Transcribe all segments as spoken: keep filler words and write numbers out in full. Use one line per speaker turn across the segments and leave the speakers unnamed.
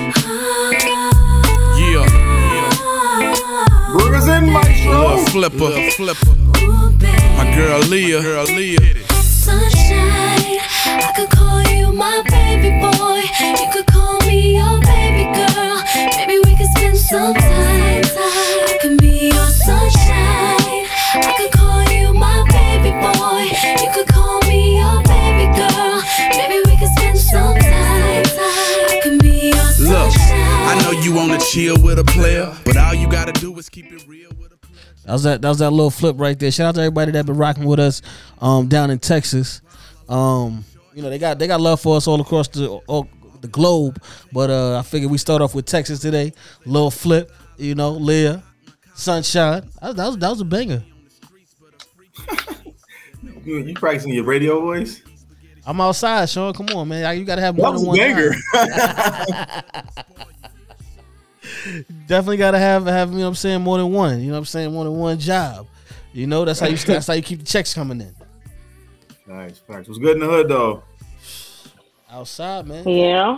Yeah, yeah.
Brewers in Maestro.
Little flipper, flipper. My girl Leah, girl Leah.
Sunshine, I could call you my baby boy. You could call me your baby girl. Maybe we could spend some time. I could be your sunshine. I could call you my baby boy. You could call me your baby girl. Maybe we could spend some time. I could be your sunshine.
Look, I know you wanna chill with a player, but all you gotta do is keep it real with a player.
That was that. That was that little flip right there. Shout out to everybody that been rocking with us, um, down in Texas. Um, you know they got they got love for us all across the all, the globe. But uh, I figured we start off with Texas today. Little flip, you know, Leah, Sunshine. That, that was that was a banger.
you, you practicing your radio voice?
I'm outside, Sean. Come on, man. You gotta have more
That
than
was
one.
banger.
Definitely gotta have have you know what I'm saying more than one. You know what I'm saying more than one job. You know that's how you that's how you keep the checks coming in.
Nice, facts. What's good in the hood though?
Outside, man.
Yeah.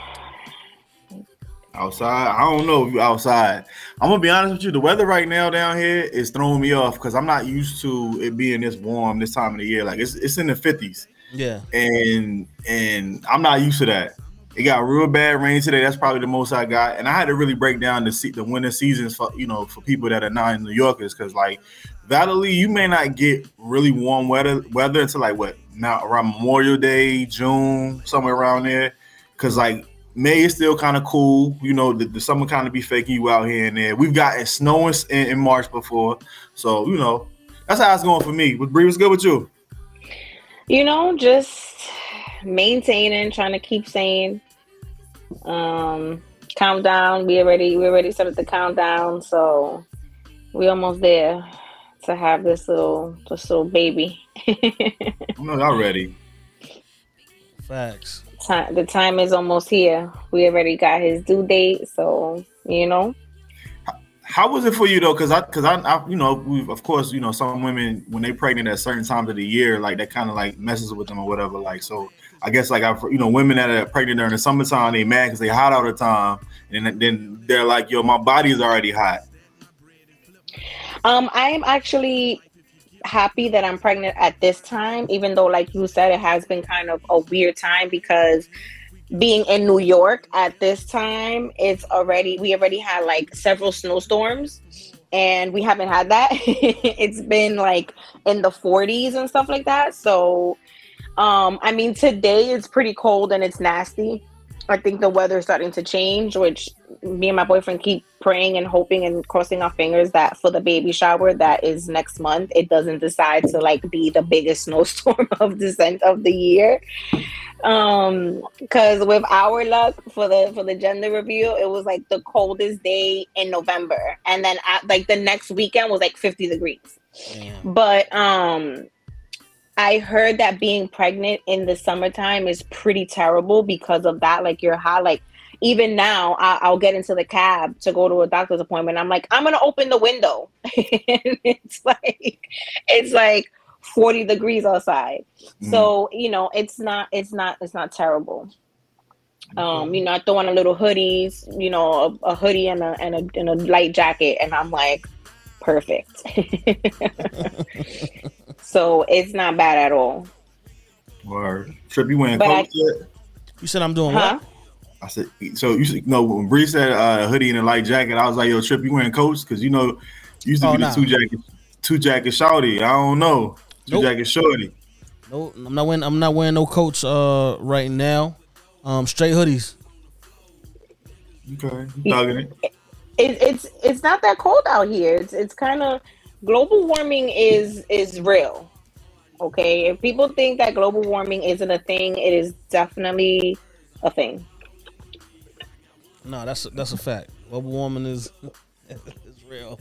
Outside, I don't know if you outside. I'm gonna be honest with you. The weather right now down here is throwing me off because I'm not used to it being this warm this time of the year. Like it's it's in the fifties.
Yeah.
And and I'm not used to that. It got real bad rain today. That's probably the most I got. And I had to really break down the se- the winter seasons for you know for people that are not New Yorkers because like Valley, you may not get really warm weather weather until like what now around Memorial Day, June, somewhere around there. Cause like May is still kind of cool. You know, the, the summer kind of be faking you out here and there. We've gotten snow in, in March before. So, you know, that's how it's going for me. But Bree, what's good with you?
You know, just maintaining, trying to keep sane. Um, countdown. We already we already started the countdown, so we almost there to have this little this little baby.
I'm not ready.
Facts.
Time, the time is almost here. We already got his due date, so you know.
How was it for you though? Because I, because I, I, you know, we of course, you know, some women when they pregnant at certain times of the year, like that kind of like messes with them or whatever. Like, so I guess like I, you know, women that are pregnant during the summertime, they mad because they hot all the time, and then they're like, yo, my body is already hot.
Um, I am actually happy that I'm pregnant at this time, even though, like you said, it has been kind of a weird time because being in New York at this time, it's already, we already had like several snowstorms and we haven't had that. It's been like in the forties and stuff like that. So, um, I mean, today it's pretty cold and it's nasty. I think the weather is starting to change, which me and my boyfriend keep praying and hoping and crossing our fingers that for the baby shower that is next month, it doesn't decide to like be the biggest snowstorm of the of the year. Um, because with our luck for the for the gender reveal, it was like the coldest day in November, and then at, like the next weekend was like fifty degrees. Damn. But um. I heard that being pregnant in the summertime is pretty terrible because of that. Like you're hot. Like even now, I- I'll get into the cab to go to a doctor's appointment. I'm like, I'm gonna open the window. And it's like, it's like forty degrees outside. Mm. So you know, it's not, it's not, it's not terrible. Um, you know, I throw on a little hoodies, you know, a, a hoodie and a and a and a light jacket, and I'm like, perfect. So it's not bad at all.
Or Trip, you wearing
but
coats I, yet?
You said I'm doing
huh?
what?
I said so. You should, no, when Bree said uh, hoodie and a light jacket, I was like, "Yo, Trip, you wearing coats?" Because you know, you used to
oh,
be
nah.
the two jacket, two jacket shorty. I don't know, two
nope.
jacket shorty.
No, I'm not wearing. I'm not wearing no coats uh, right now. Um, straight hoodies.
Okay, you thugging it.
It, it's it's not that cold out here. It's it's kind of global warming is is real. Okay, if people think that global warming isn't a thing, it is definitely a thing.
No, that's a, that's a fact. Global warming is is real.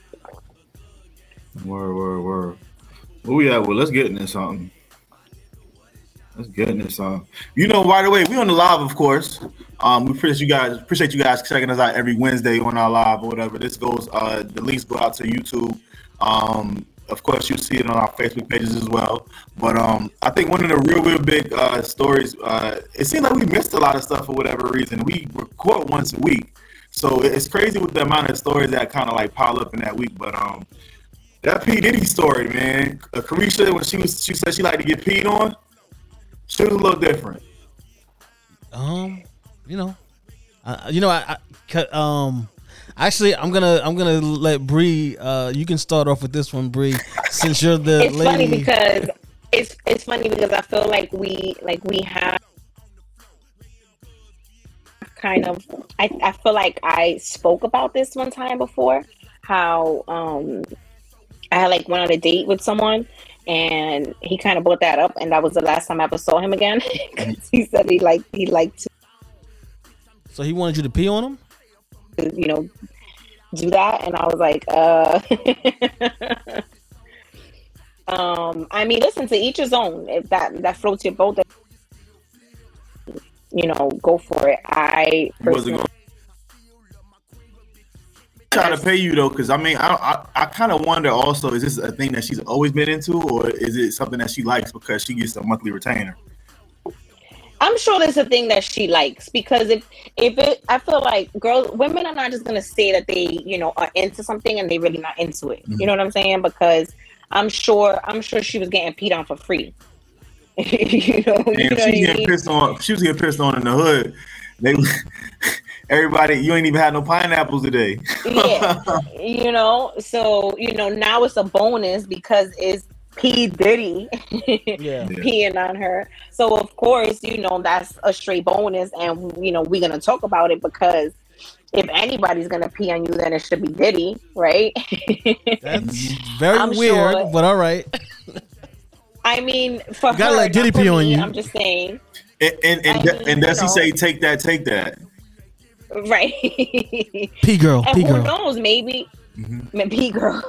Word, word, word. Where we at? Well, let's get into something. Let's get into something. You know, by the way, we on the live, of course. Um, we appreciate you guys. Appreciate you guys checking us out every Wednesday on our live or whatever. This goes. Uh, the links go out to YouTube. Um, of course, you'll see it on our Facebook pages as well. But um, I think one of the real, real big uh, stories, uh, it seems like we missed a lot of stuff for whatever reason. We record once a week. So it's crazy with the amount of stories that kind of like pile up in that week. But um, that P. Diddy story, man. Uh, Carisha, when she was, she said she liked to get peed on, she was a little different.
Um, you know, uh, you know, I, I um, actually, I'm gonna, I'm gonna let Bree. Uh, you can start off with this one, Bree, since you're the
It's
lady.
funny because it's it's funny because I feel like we like we have kind of. I I feel like I spoke about this one time before. How um, I had like went on a date with someone. And he kind of brought that up, and that was the last time I ever saw him again. Because he said he liked he liked to,
So he wanted you to pee on him?
you know, do that, and I was like, uh. um, I mean, listen, to each his own. If that that floats your boat, you know, go for it. I personally,
Trying to pay you though, because I mean, I I, I kind of wonder also, is this a thing that she's always been into, or is it something that she likes because she gets a monthly retainer?
I'm sure there's a thing that she likes, because if if it, I feel like girls, women are not just gonna say that they, you know, are into something and they really not into it.
Mm-hmm.
You know what I'm saying? Because I'm sure I'm sure she was getting peed on for free. you know,
And
you know
she was
what I
getting
mean?
pissed on. She was getting pissed on in the hood. They, everybody, you ain't even had no pineapples today.
Yeah, you know. So you know, now it's a bonus because it's P Diddy
Yeah.
peeing on her. So of course, you know, that's a straight bonus, and you know, we're gonna talk about it because if anybody's gonna pee on you, then it should be Diddy, right?
That's very
I'm
weird,
sure-
but all right.
I mean, for
gotta
her,
let Diddy
not for
pee on
me,
you.
I'm just saying,
And and, and,
I mean,
and does
you
he
know.
say take that, take that?
right?
Pee girl,
And
pee
who
girl.
knows? Maybe,
Mm-hmm.
maybe girl.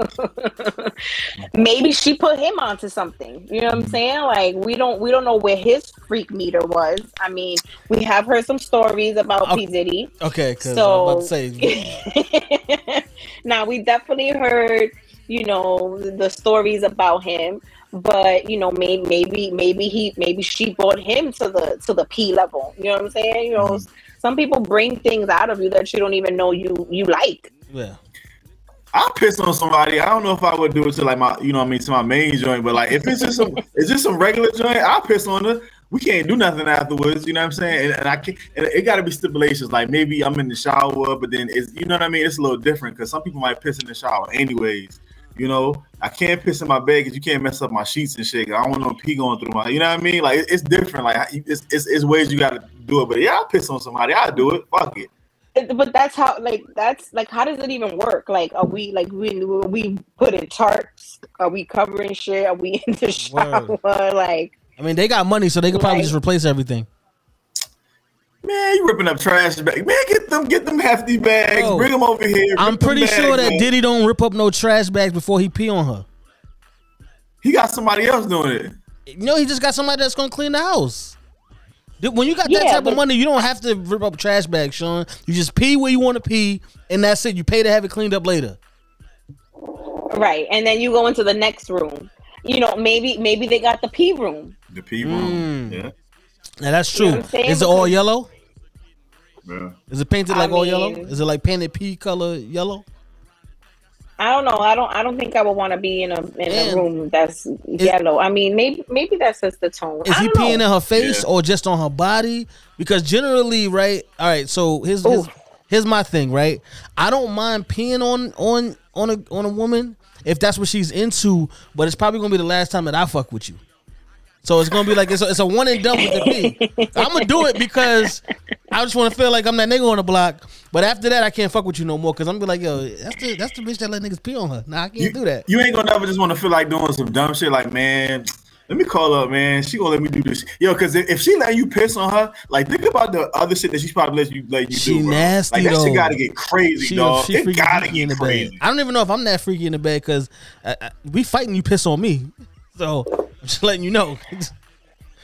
Maybe she put him onto something. You know what I'm saying? Like we don't, we don't know where his freak meter was. I mean, we have heard some stories about
Okay.
P Diddy.
Okay, because
So
I was about to say,
now we definitely heard, you know, the stories about him. But you know, maybe, maybe, maybe he, maybe she brought him to the to the P level. You know what I'm saying? You know,
Mm-hmm.
some people bring things out of you that you don't even know you you like.
yeah.
I'll piss on somebody. I don't know if I would do it to like my, you know what I mean, to my main joint, but like if it's just some, it's just some regular joint, I'll piss on her. We can't do nothing afterwards, you know what I'm saying? And, and I can't, and it got to be stipulations. Like maybe I'm in the shower, but then it's, you know what I mean? It's a little different because some people might piss in the shower anyways. You know, I can't piss in my bed because you can't mess up my sheets and shit. I don't want no pee going through my, you know what I mean? Like it- it's different. Like it's, it's, it's ways you got to do it. But yeah, I'll piss on somebody. I'll do it. Fuck it.
But that's how, like, that's like, how does it even work? Like, are we like we we put in tarps? Are we covering shit? Are we in the shower?
Word.
Like,
I mean, they got money, so they could probably
Right.
just replace everything.
Man, you ripping up trash bags. Man, get them, get them hefty bags.
Bro,
Bring them over here.
I'm
Rip them
pretty
bags,
sure that
man.
Diddy don't rip up no trash bags before he pee on her.
He got somebody else doing it.
You know, he just got somebody that's gonna clean the house. Dude, when you got that
Yeah,
type
but-
of money, you don't have to rip up trash bags, Sean. You just pee where you want to pee, and that's it. You pay to have it cleaned up later.
right, and then you go into the next room. You know, maybe maybe they got the pee room.
The pee room.
Mm.
Yeah.
Now that's
You know
true.
what I'm saying?
Is it all
Because-
yellow?
Yeah.
Is it painted
I
like all
mean-
yellow? Is it like painted pea color yellow?
I don't know. I don't. I don't think I would want to be in a in
And-
a room that's yellow. I mean, maybe maybe that's just the tone.
Is
I
he
don't
peeing
know.
in her face
Yeah.
or just on her body? Because generally, right? All right. So here's here's,
Ooh.
here's my thing, right? I don't mind peeing on on on a on a woman if that's what she's into, but it's probably gonna be the last time that I fuck with you. So it's gonna be like it's a, it's a one and done with the pee. I'm gonna do it because I just want to feel like I'm that nigga on the block. But after that, I can't fuck with you no more because I'm gonna be like, yo, that's the that's the bitch that let niggas pee on her. Nah, I can't
You,
do that.
you ain't gonna never just want to feel like doing some dumb shit. Like, man, let me call up, man. She gonna let me do this, yo. Because if, if she let you piss on her, like, think about the other shit that she's probably let you let you
She
do. Bro.
nasty,
like that
though.
shit gotta get crazy,
She,
dog.
she
It
freaky
gotta
freaky in
get
the
crazy.
bed. I don't even know if I'm that freaky in the bed because uh, uh, we fighting. You piss on me, so I'm just letting you know.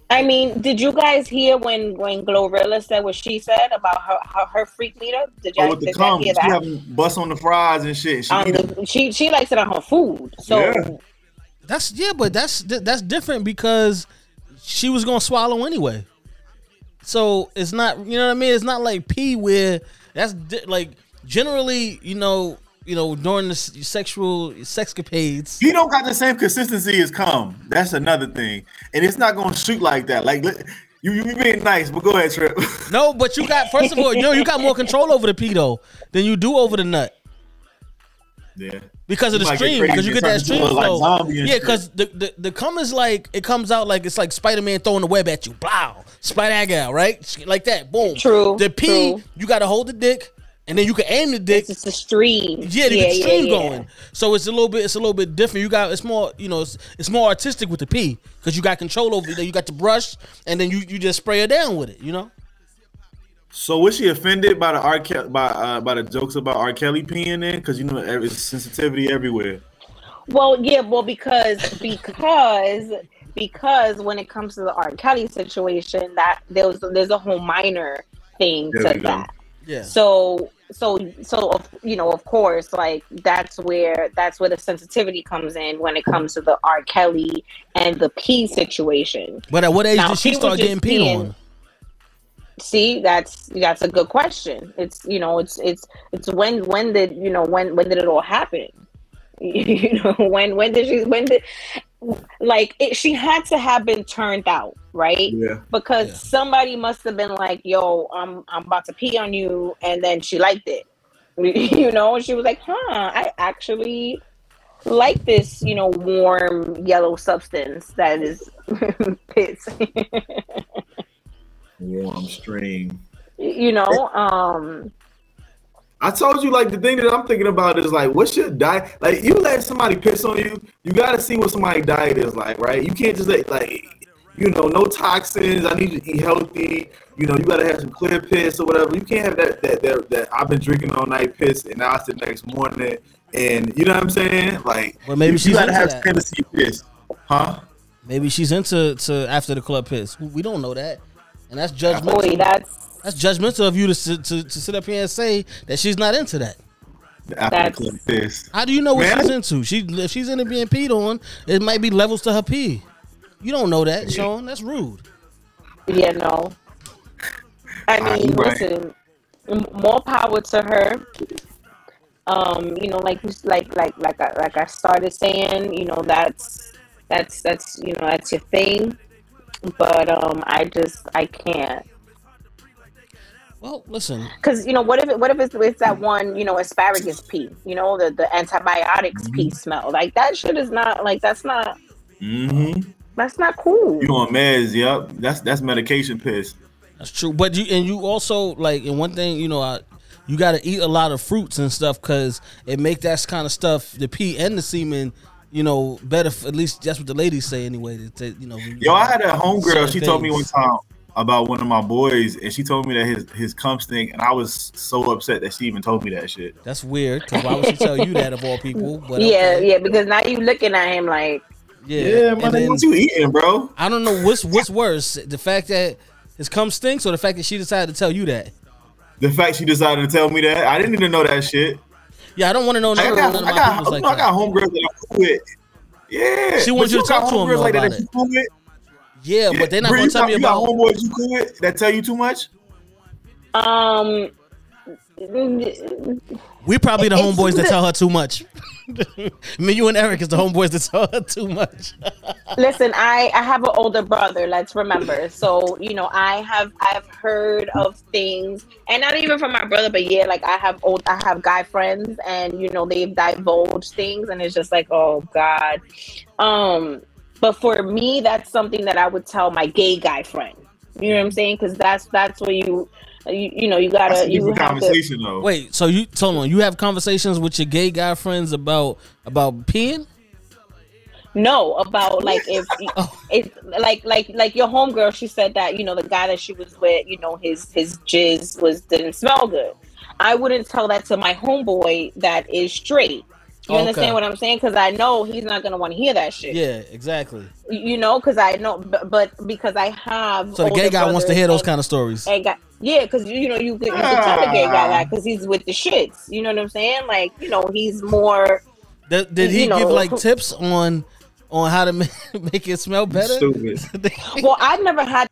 I mean, did you guys hear when when Glorilla said what she said about her her, her freak meter? Did
Oh,
y'all
with the
did y'all
cum,
hear
she
that?
having bust on the fries and shit. She,
Um,
eat 'em.
the, she she likes it on her food. So
Yeah.
That's yeah, but that's that's different because she was gonna swallow anyway. So it's not, you know what I mean? It's not like pee where that's di- like generally, you know, you know, during the s- sexual sexcapades.
He don't got the same consistency as cum. That's another thing, and it's not gonna shoot like that. Like li- you, you being nice, but go ahead, Trip.
No, but you got first of all, you know, you got more control over the pee though than you do over the nut.
Yeah,
Because of
You
the
might get
stream,
crazy
because you
and
get that
turn into
stream
a, like,
flow.
zombie and
Yeah,
shit.
because the, the the cum is like it comes out like it's like Spider Man throwing the web at you. Blow, splat that guy, right? Like that. Boom.
True,
The pee,
true.
you got to hold the dick, and then you can aim the dick.
it's just a stream.
Yeah, to get the stream
yeah.
going. So it's a little bit, it's a little bit different. You got, it's more, you know, it's, it's more artistic with the pee because you got control over it. You got the brush, and then you you just spray it down with it. You know.
So was she offended by the R. Ke- by uh, by the jokes about R. Kelly peeing in? Because you know it's sensitivity everywhere.
Well, yeah, well because because because when it comes to the R. Kelly situation, that there was there's a whole minor thing
There we
to
go.
that.
Yeah.
So so so of you know of course like that's where that's where the sensitivity comes in when it comes to the R. Kelly and the pee situation.
But at what age
Now,
did she
she was
start
just
getting peed
peeing-
on?
See, that's that's a good question. It's you know it's it's it's when when did you know when when did it all happen? You know when when did she when did like it, she had to have been turned out, right?
Yeah.
Because
Yeah.
somebody must have been like, "Yo, I'm I'm about to pee on you," and then she liked it. You know, she was like, "Huh, I actually like this, you know, warm yellow substance that is piss."
Warm stream.
You know, um,
I told you, like, the thing that I'm thinking about is like, what's your diet? Like, you let somebody piss on you, you got to see what somebody's diet is like, right? You can't just let, like, you know, no toxins. I need you to eat healthy. You know, you got to have some clear piss or whatever. You can't have that that that, that I've been drinking all night piss and now it's the next morning. And you know what I'm saying? Like,
Well, maybe
you,
she's
you got to
into
have
that.
fantasy piss, huh?
Maybe she's into to after the club piss. We don't know that, and that's judgmental.
boy, that's
That's judgmental of you to, sit- to to sit up here and say that she's not into that.
After
That's-
the club piss.
How do you know what
Man,
she's
I-
into? She if she's into being peed on, it might be levels to her pee. You don't know that, Sean. That's rude.
yeah, no. I
Ah,
mean,
you right.
listen, m- more power to her. Um, you know, like you s- like like like I, like I started saying, you know, that's that's that's you know that's your thing. But um, I just I can't.
Well, listen.
Because you know, what if it, what if it's, it's that one, you know, asparagus pea, you know, the the antibiotics pea smell, like that shit is not like that's not
Mm-hmm.
that's not cool.
You on meds? Yep. That's that's medication piss.
That's true, but you and you also like, and one thing you know, I, you got to eat a lot of fruits and stuff because it make that kind of stuff, the pee and the semen, you know, better. For, at least that's what the ladies say anyway. That, that, you know, when you
Yo, I
have
had a homegirl.
certain
She told me one
things.
time about one of my boys, and she told me that his his cum stink, and I was so upset that she even told me that shit.
That's weird. Because why would she tell you that of all people? But
yeah,
okay.
yeah, because now you looking at him like,
yeah.
Yeah,
And
man,
then-
what you eating, bro?
I don't know what's what's worse, the fact that his cum stinks or the fact that she decided to tell you that.
The fact she decided to tell me that, I didn't even know that shit.
Yeah, I don't want to know
I
none,
got,
none of
I
my
got,
people's
you
like
know, I
that.
got homegirls that I'm cool with. Yeah,
She
but
wants you to
got
talk to 'em,
homegirls
though,
like that
about
that
it.
you cool with.
Yeah, but they're not
Bree,
going
you
to tell
got-
me
you got
about.
homeboys you cool with that tell you too much.
um,
We probably the
It's-
homeboys that tell her too much. Me, you and Eric is the homeboys that tell her too much.
listen, I I have an older brother. Let's remember. So you know, I have I've heard of things, and not even from my brother, but yeah, like I have old I have guy friends, and you know they've divulged things, and it's just like, oh God. Um, but for me, that's something that I would tell my gay guy friend. You know what I'm saying? Because that's that's where you, you you know you
That's
gotta
a
you
different
have to.
conversation though.
Wait, so you hold on? You have conversations with your gay guy friends about about peeing?
No, about like if
Oh.
it's like like like your homegirl, she said that you know the guy that she was with, you know his his jizz was didn't smell good. I wouldn't tell that to my homeboy that is straight. You
Okay.
understand what I'm saying? Because I know he's not gonna want to hear that shit.
Yeah, exactly.
You know, because I know, but, but because I have.
So the gay
older
guy wants to
brothers
hear those
and-
kind of stories.
and got, yeah, because you know you could, you could tell the gay guy that because he's with the shits. You know what I'm saying? Like, you know, he's more.
Did, did he
you know,
give like
who-
tips on on how to make, make it smell better?
Stupid.
Well, I've never had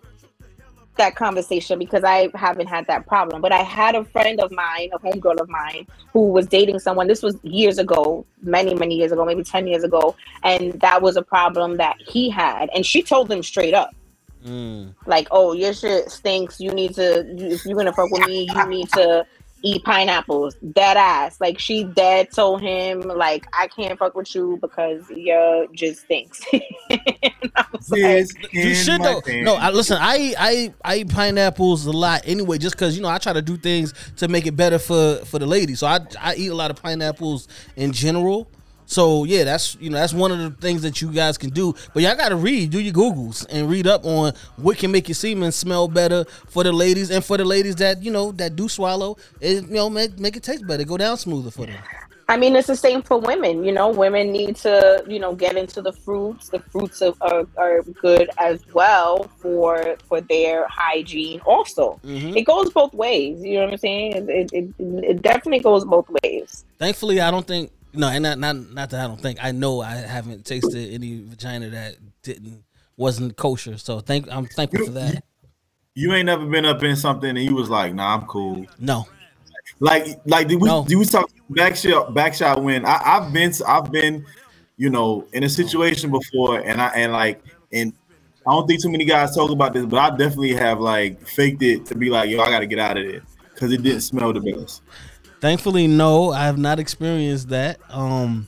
that conversation because I haven't had that problem. But I had a friend of mine, a homegirl of mine, who was dating someone. This was years ago, many, many years ago, maybe ten years ago. And that was a problem that he had. And she told him straight up,
Mm.
like, oh, your shit stinks. You need to, you, if you're going to fuck with me, you need to eat pineapples. Dead ass. Like, she dead told him, like, I can't fuck with you because your just stinks. And I was like,
Yes,
You
in
should
my
though.
pants.
No, I listen. I eat, I eat, I eat pineapples a lot anyway, just because you know I try to do things to make it better for for the ladies. So I I eat a lot of pineapples in general. So yeah, that's you know that's one of the things that you guys can do. But y'all got to read, do your Googles, and read up on what can make your semen smell better for the ladies, and for the ladies that you know that do swallow, it, you know make make it taste better, go down smoother for them.
I mean, it's the same for women. You know, women need to, you know, get into the fruits. The fruits are, are, are good as well for for their hygiene. Also,
Mhm.
it goes both ways. You know what I'm saying? It, it, it definitely goes both ways.
Thankfully, I don't think no, and not not not that I don't think I know I haven't tasted any vagina that didn't wasn't kosher. So thank I'm thankful for that.
You ain't never been up in something and you was like, nah, I'm cool.
No,
Like, like did we
No.
did we talk back shot back shot when I, I've been I've been, you know, in a situation before and I and like and I don't think too many guys talk about this, but I definitely have like faked it to be like, yo, I gotta get out of there because it didn't smell the best.
thankfully, no, I have not experienced that. Um,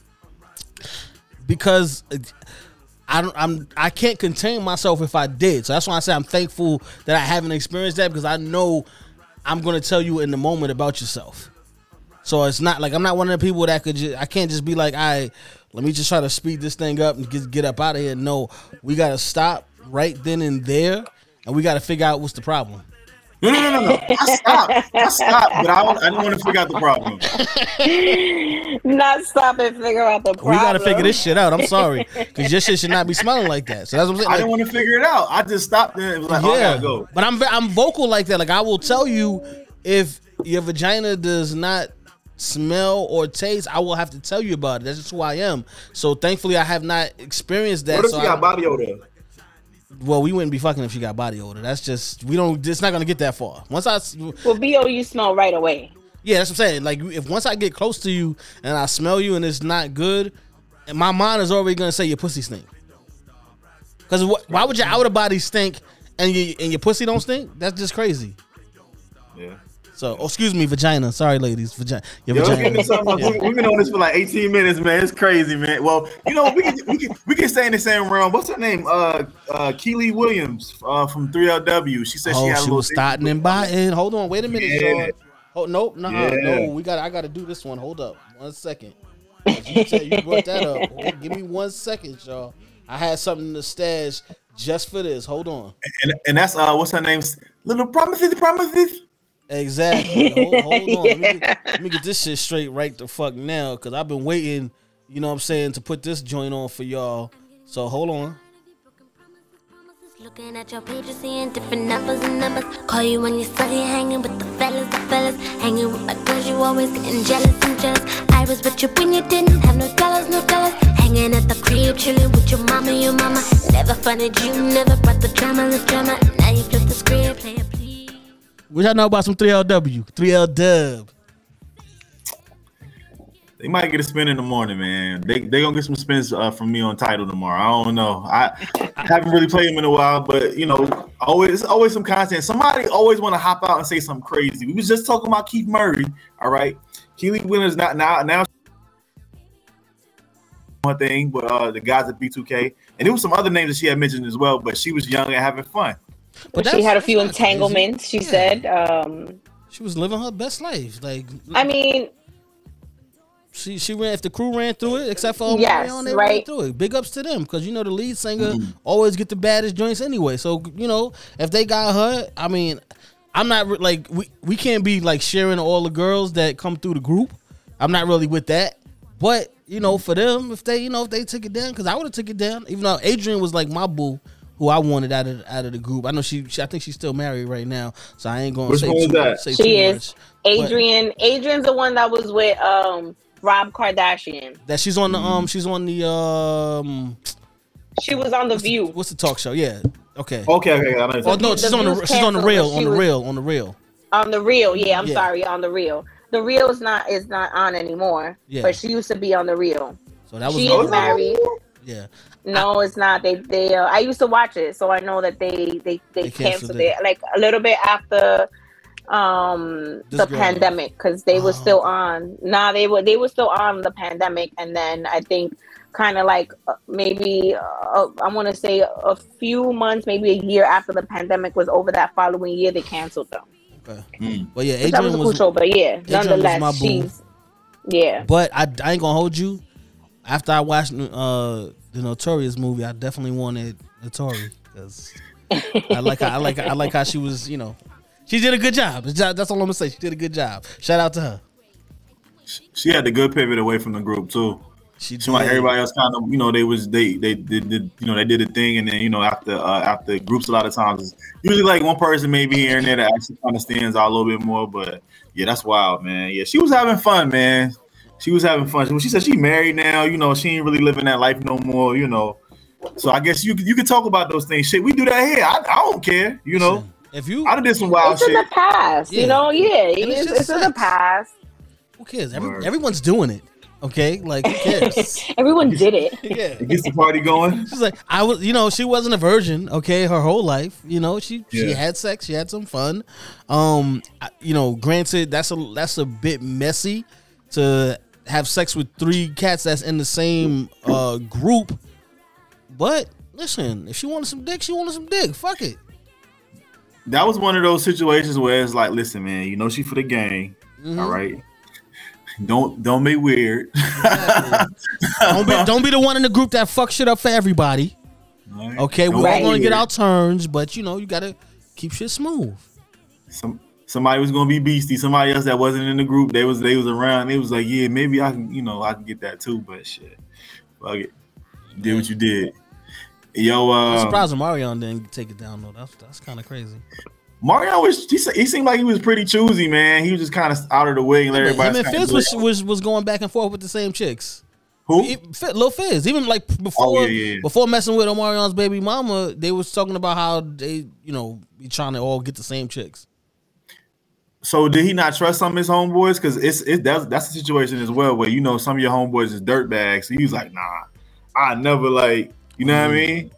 because I don't, I'm I can't contain myself if I did. So that's why I say I'm thankful that I haven't experienced that because I know I'm gonna tell you in the moment about yourself. So it's not like I'm not one of the people that could just I can't just be like, all right, let me just try to speed this thing up and get get up out of here. No, we gotta stop right then and there, and we gotta figure out what's the problem.
No, no, no, no, no. I stopped. I stopped, but I, don't, I didn't want to figure out the problem.
Not stop and figure out the problem.
We gotta figure this shit out. I'm sorry, because your shit should not be smelling like that. So that's what I'm saying.
I
Like,
didn't want to figure it out. I just stopped there and was like, oh, I
yeah,
gotta go.
but I'm ve- I'm vocal like that. Like I will tell you if your vagina does not smell or taste, I will have to tell you about it. That's just who I am. So thankfully, I have not experienced that.
What if
so
you got
I-
body odor?
well, we wouldn't be fucking if she got body odor. That's just we don't. It's not gonna get that far. Once I, s-
Well, B O, you smell right away.
yeah, that's what I'm saying. Like if once I get close to you and I smell you and it's not good, and my mind is already gonna say your pussy stink. Because wh- why would your outer body stink and your and your pussy don't stink? That's just crazy.
Yeah.
So, oh, excuse me, vagina. Sorry, ladies, vagina. Your
Yo, let's get
vagina.
into something. We- We've been on this for like eighteen minutes, man. It's crazy, man. Well, you know, we can we can we can stay in the same realm. What's her name? Uh, uh, Keely Williams uh, from three L W. She said she
Oh,
had a
she
little
was starting and biting. Hold on, wait a minute,
Yeah.
Sean. Oh, nope, no,
Yeah.
no. We got. I got to do this one. Hold up, one second. You, said you brought that up. Hold- give me one second, y'all. I had something in the stash just for this. Hold on.
and, and that's uh, what's her name? Little promises, promises.
Exactly. Hold, hold on. Let, me
Yeah.
get, let me get this shit straight right the fuck now, because I've been waiting. You know what I'm saying, to put this joint on for y'all. So hold on.
Looking at your page, you're seeing different numbers and numbers. Call you when you're study, hanging with the fellas, the fellas. Hanging with my girls, you always getting jealous and jealous. I was with you when you didn't have no dollars, no dollars. Hanging at the crib, chilling with your mama, your mama. Never funded you, never brought the drama, the drama. Now you flip the script, play it, please.
What y'all know about some three L W? three L Dub.
They might get a spin in the morning, man. They they gonna get some spins uh, from me on Tidal tomorrow. I don't know. I, I haven't really played them in a while, but you know, always always some content. Somebody always want to hop out and say something crazy. We was just talking about Keith Murray. All right, Keely Williams not now now one thing, but uh, the guys at B two K, and there was some other names that she had mentioned as well. But she was young and having fun.
But
she
that's-
had a
that's
few
not crazy.
entanglements. She
Yeah.
said, um,
She was living her best life. Like
I mean,
she she ran if the crew ran through it, except for
Yes,
Omarion, they ran
right.
through it. Big ups to them, because you know the lead singer always get the baddest joints anyway. So you know if they got her, I mean, I'm not re- like we we can't be like sharing all the girls that come through the group. I'm not really with that. But you know, for them, if they you know if they took it down, because I would have took it down. Even though Adrian was like my boo, who I wanted out of out of the group. I know she, she I think she's still married right now, so I ain't going to say
one is
too,
that?
say
She
too
is.
much.
Adrian. Adrian's the one that was with um Rob Kardashian.
That she's on the um she's on the um
She was on The
what's the,
View.
what's the talk show? Yeah. Okay.
Okay, okay. I know
Oh
exactly.
no,
The
she's on the
View's
she's on the
canceled,
real
but
on
she
the
was-
real on the real.
On The Real, yeah. I'm
Yeah.
sorry, on The Real. The Real is not is not on anymore.
Yeah.
But she used to be on The Real.
So that was
She
Oh,
is
is that
married.
yeah.
No, it's not. They they. Uh, I used to watch it, so I know that they they they,
They canceled
canceled
it.
it. like a little bit after um
This
the
girl.
pandemic because they were
Oh,
still
okay.
on. Nah, they were they were still on the pandemic, and then I think kind of like uh, maybe uh, I want to say a few months, maybe a year after the pandemic was over, that following year they canceled them.
Okay.
Mm.
But yeah,
Which that was
Adrian
a cool
was
show, but yeah,
was my
nonetheless,
boo.
she's yeah.
but I, I ain't gonna hold you. After I watched uh the Notorious movie, I definitely wanted Notori because I like how, I like I like how she was, you know, she did a good job. That's all I'm gonna say. She did a good job. Shout out to her.
She had the good pivot away from the group too.
She
So like
did.
everybody else, kind of, you know, they was they they did, did you know they did a thing, and then you know after uh, after groups, a lot of times it's usually like one person maybe here and there that actually kind of stands out a little bit more. But yeah, that's wild, man. Yeah, she was having fun, man. She was having fun. When she said she married now, you know, she ain't really living that life no more, you know. So I guess you you can talk about those things. Shit, we do that here. I, I don't care, you know.
Listen, if you
I done did some wild
It's in
shit.
the past,
Yeah.
you know. Yeah,
And it's
it's,
just
it's in the
sex.
past.
who cares? Every,
Word.
everyone's doing it. Okay, like who cares?
Everyone did it.
Yeah.
It gets the party going.
She's like, I was, you know, she wasn't a virgin, okay, her whole life. You know, she she
Yeah.
had sex, she had some fun. Um, I- you know, granted, that's a that's a bit messy to have sex with three cats that's in the same uh group. But listen, if she wanted some dick, she wanted some dick. Fuck it.
That was one of those situations where it's like, listen, man, you know she for the gang,
Mhm.
all right. Don't don't be weird.
Don't be don't be the one in the group that fuck shit up for everybody.
All right?
Okay,
Don't
we're all
be
gonna get
weird.
our turns, but you know, you gotta keep shit smooth.
Some somebody was gonna be beastie. Somebody else that wasn't in the group, they was they was around. They was like, yeah, maybe I can, you know, I can get that too. But shit, fuck it. You did what you did. Yo,
I'm
uh,
surprised Marion didn't take it down though. That's that's kind of crazy.
Mario was he, se- he seemed like he was pretty choosy, man. He was just kind of out of the way and let everybody.
Him and
kinda
Fizz
do
was,
it.
was was going back and forth with the same chicks.
Who?
He, Fi- Lil Fizz, even like before
Oh, yeah, yeah, yeah.
before messing with Omarion's baby mama, they was talking about how they, you know, be trying to all get the same chicks.
So did he not trust some of his homeboys? Because it's it that's that's the situation as well, where you know some of your homeboys is dirtbags. So he was like, nah, I never like, you know what I mean?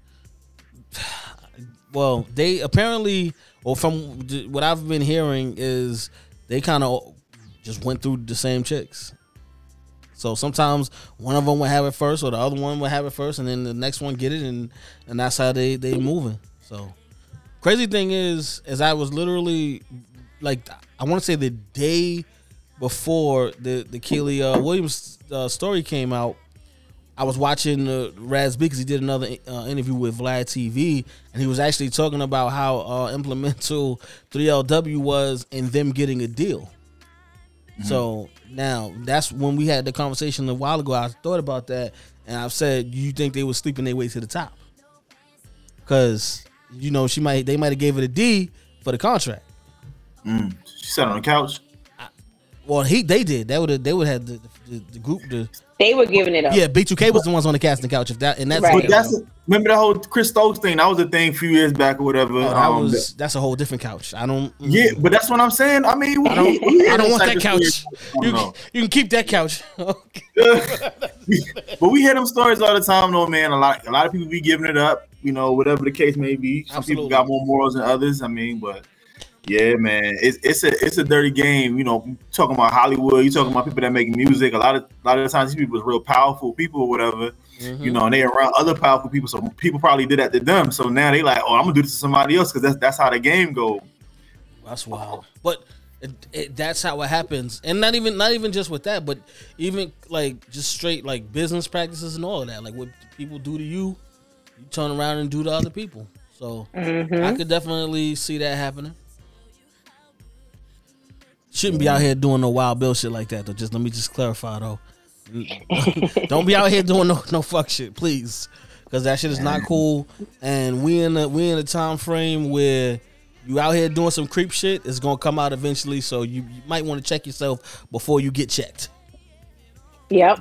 Well, they apparently, or from th- what I've been hearing, is they kind of just went through the same chicks. So sometimes one of them would have it first, or the other one would have it first, and then the next one get it, and and that's how they they moving. So crazy thing is, is I was literally like, I want to say the day before the the Keely uh, Williams uh, story came out, I was watching uh, Raz B because he did another uh, interview with Vlad T V, and he was actually talking about how uh, implemental three L W was in them getting a deal.
Mm-hmm.
So now that's when we had the conversation a while ago. I thought about that, and I've said, you think they were sleeping their way to the top? Because you know she might, they might have gave it a D for the contract.
Mm. She sat on the couch.
Well, he they did. They would have they would have the, the, the group. The
They were giving it up.
yeah, B two K was the ones on the casting couch. If that and that's
Right.
But that's remember the whole Chris Stokes thing. That was a thing a few years back or whatever.
Oh, that
Um,
was that's a whole different couch. I don't.
yeah, but that's what I'm saying. I mean, we,
I don't.
we hear
I don't
them
want
type
that
of
couch.
stories. I
You,
don't know.
you can keep that couch. Okay.
But we hear them stories all the time, though, man. A lot, a lot of people be giving it up, you know, whatever the case may be. Some
Absolutely.
people got more morals than others. I mean, but yeah, man, it's it's a it's a dirty game. You know, talking about Hollywood, you talking about people that make music. A lot of a lot of the times, these people is real powerful people or whatever.
Mm-hmm.
You know, and they around other powerful people, so people probably did that to them. So now they like, oh, I'm gonna do this to somebody else because that's that's how the game goes.
That's wild. But it, it, that's how it happens, and not even not even just with that, but even like just straight like business practices and all of that. Like what people do to you, you turn around and do to other people. So
Mm-hmm.
I could definitely see that happening. Shouldn't be out here doing no wild bill shit like that though. Just let me just clarify though. Don't be out here doing no no fuck shit, please, because that shit is not cool. And we in a we in a time frame where you out here doing some creep shit. It's gonna come out eventually, so you, you might want to check yourself before you get checked.
Yep.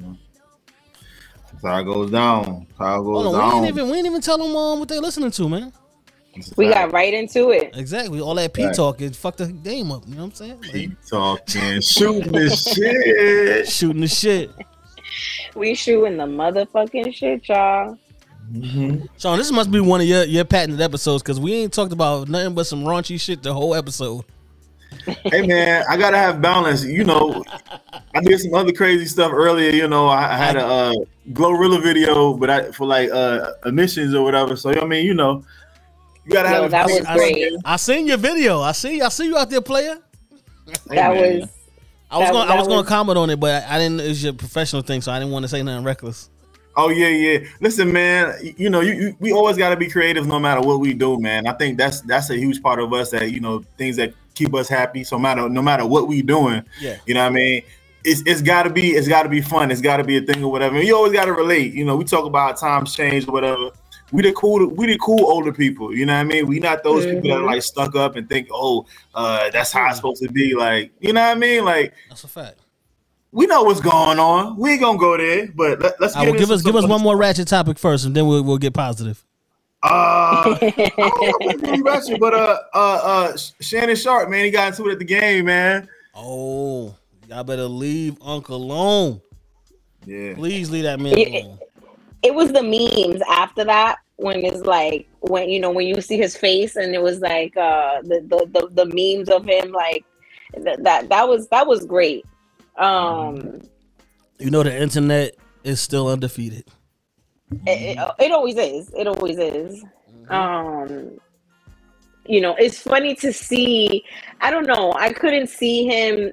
That's how it goes down. That's how it goes
Hold on,
down.
we ain't even we ain't even tell them um, what they listening to, man.
We got right into it.
Exactly. All that P
Right.
talk is fucked the game up. You know what I'm saying? Like,
Keep talking, shooting this shit.
shooting the shit.
We shooting the motherfucking shit, y'all.
Mm-hmm.
Sean, this must be one of your, your patented episodes because we ain't talked about nothing but some raunchy shit the whole episode.
Hey man, I gotta have balance. You know, I did some other crazy stuff earlier. You know, I, I had a uh, Glorilla video, but I for like uh, emissions or whatever. So I mean, you know, you gotta
Yo,
have.
that was
I,
great.
I seen your video. I see. I see you out there, player.
Hey,
That
man.
was
I was
That-
going. I
that
was going
was-
to comment on it, but I didn't. It's your professional thing, so I didn't want to say nothing reckless.
Oh yeah, yeah. Listen, man. You know, you, you we always got to be creative, no matter what we do, man. I think that's that's a huge part of us. That you know, things that keep us happy. So matter no matter what we doing,
Yeah.
you know what I mean. It's it's got to be it's got to be fun. It's got to be a thing or whatever. And you always got to relate. You know, we talk about times change or whatever. We the cool we the cool older people. You know what I mean. We not those people that are like stuck up and think, oh, uh, that's how it's supposed to be. Like, you know what I mean. Like,
That's a fact.
we know what's going on. We ain't gonna go there, but let, let's
I will
get
give
into
us give
some-
us one more ratchet topic first, and then we'll we'll get positive.
Uh, I don't know if it's really ratchet, but uh, uh, uh, Shannon Sharp, man, he got into it at the game, man.
Oh, y'all better leave Uncle alone.
Yeah,
Please leave that man
Yeah.
alone.
it was the memes after that when it's like when you know when you see his face and it was like uh the the the, the memes of him like th- that that was that was great. Um
You know the internet is still undefeated.
it, it, it always is. It always is. Um you know, it's funny to see. I don't know. I couldn't see him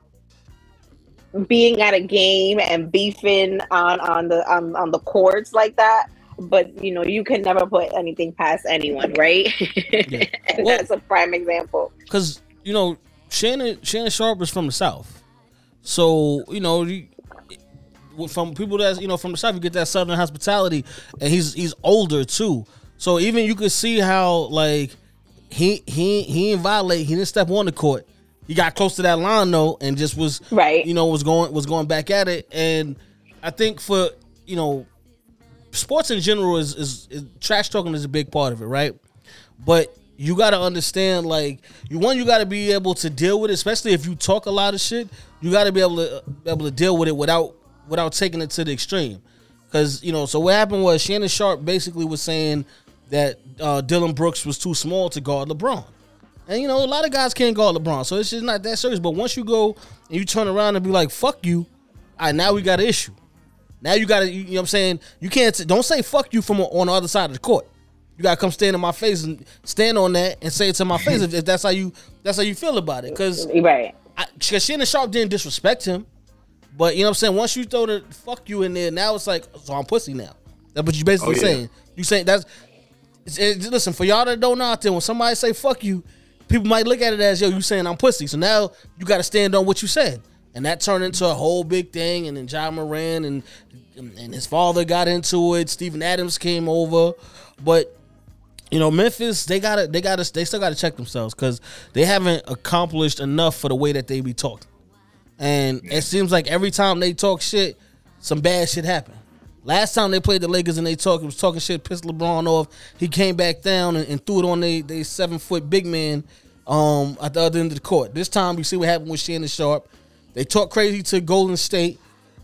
being at a game and beefing on on the on, on the courts like that. But you know, you can never put anything past anyone, right?
Yeah.
And
Well-
that's a prime example.
Because you know Shannon Shannon Sharp is from the South, so you know you, from people that's you know from the South, you get that Southern hospitality, and he's he's older too. So even you could see how like he he he didn't violate, he didn't step on the court. He got close to that line though, and just was
Right.
you know was going was going back at it. And I think for you know sports in general is is, is trash talking is a big part of it, right? But you got to understand, like, you one, you got to be able to deal with it, especially if you talk a lot of shit. You got to be able to be able to deal with it without without taking it to the extreme. Because you know, so what happened was Shannon Sharp basically was saying that uh, Dylan Brooks was too small to guard LeBron, and you know, a lot of guys can't guard LeBron, so it's just not that serious. But once you go and you turn around and be like, "Fuck you," all right, now we got an issue. Now you got to, you know what I'm saying? You can't don't say "fuck you" from on the other side of the court. You gotta come stand in my face and stand on that and say it to my face if, if that's how you that's how you feel about it. Because
Right.
Shannon Sharp didn't disrespect him, but you know what I'm saying. Once you throw the "fuck you" in there, now it's like, so I'm pussy now. That's what you basically
Oh, yeah.
saying. You saying that's it's, it, listen for y'all that don't know out there. When somebody say "fuck you," people might look at it as yo, you saying I'm pussy. So now you got to stand on what you said, and that turned into a whole big thing. And then John Moran and and his father got into it. Steven Adams came over, but. You know, Memphis, they gotta, they gotta, they still gotta check themselves because they haven't accomplished enough for the way that they be talking. And it seems like every time they talk shit, some bad shit happen. Last time they played the Lakers and they talk, it was talking shit, pissed LeBron off. He came back down and, and threw it on they, they seven foot big man um, at the other end of the court. This time you see what happened with Shannon Sharp. They talk crazy to Golden State,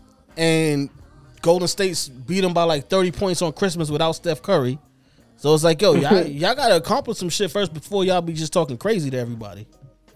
and Golden State beat them by like thirty points on Christmas without Steph Curry. So it's like, yo, y'all, y'all gotta accomplish some shit first before y'all be just talking crazy to everybody.